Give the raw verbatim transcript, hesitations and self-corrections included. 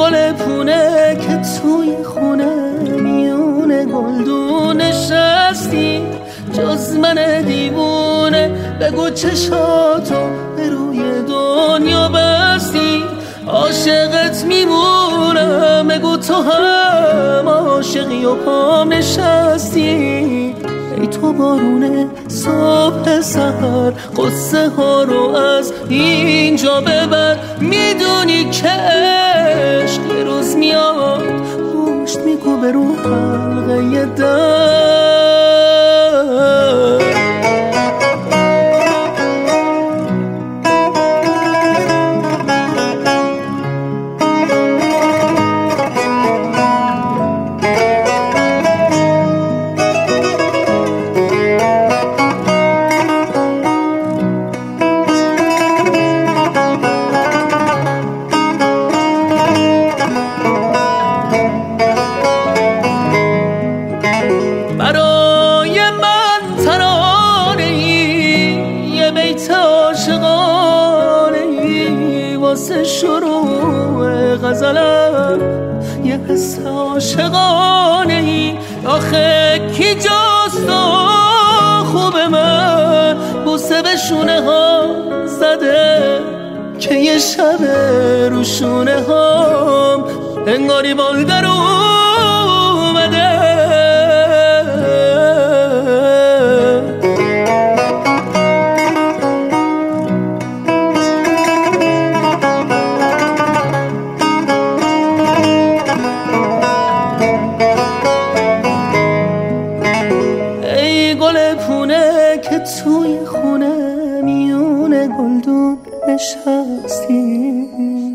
گل پونه که توی خونه میونه گلدون نشستی، جز من دیوونه بگو چشاتو به روی دنیا بستی. عاشقت میمونم بگو تو هم عاشقی و پام نشستی. ای تو بارونه صبح سحر قصه ها رو از اینجا ببر. میدونی که عشق یه روز میاد پشت میکوبه رو حلقه در. برای من ترانه ای یه بیت عاشقانه ای، واسه شروع غزلم یه حس عاشقانه ای. آخه کی جاست خوب من بوسه به شونه ها زده که یه شب رو شونه هام انگاری بال در اومده. گل پونه که توی خونه میونه گلدون نشستی.